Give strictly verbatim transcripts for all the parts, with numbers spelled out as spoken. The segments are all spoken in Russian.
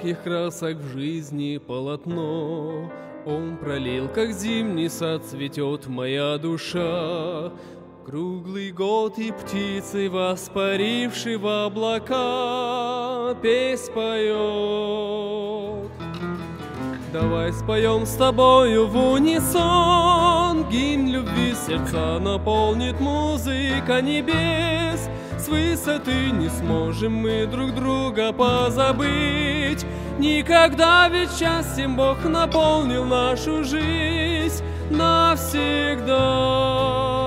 ярких красок в жизни полотно. Он пролил, как зимний сад, цветет моя душа. Круглый год и птицы, воспарившие в облака, песнь поет. Давай споем с тобою в унисон, гимн любви сердца наполнит музыка небес. С высоты не сможем мы друг друга позабыть. Никогда, ведь счастьем Бог наполнил нашу жизнь навсегда.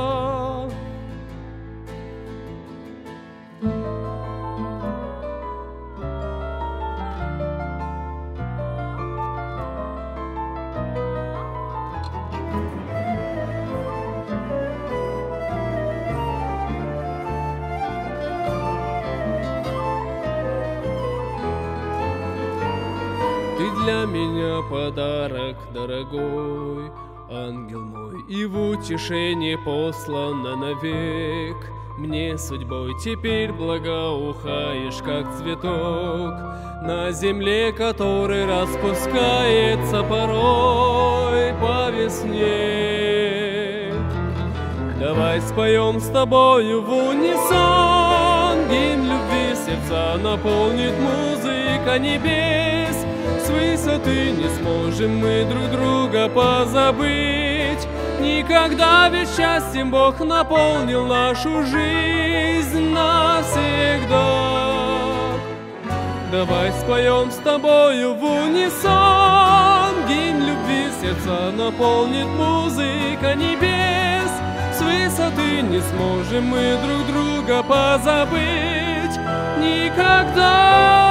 Ты для меня подарок дорогой, ангел мой, и в утешение послана навек. Мне судьбой теперь благоухаешь, как цветок на земле, который распускается порой по весне. Давай споем с тобою в унисон, гимн любви сердца наполнит музыка небес. С высоты не сможем мы друг друга позабыть. Никогда, ведь счастьем Бог наполнил нашу жизнь навсегда. Давай споем с тобою в унисон, гимн любви сердца наполнит музыка небес. С высоты не сможем мы друг друга позабыть. Никогда.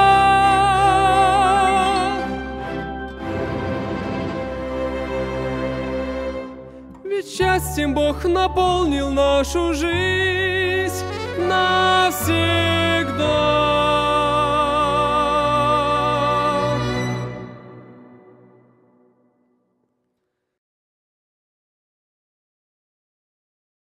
Ведь счастьем Бог наполнил нашу жизнь навсегда.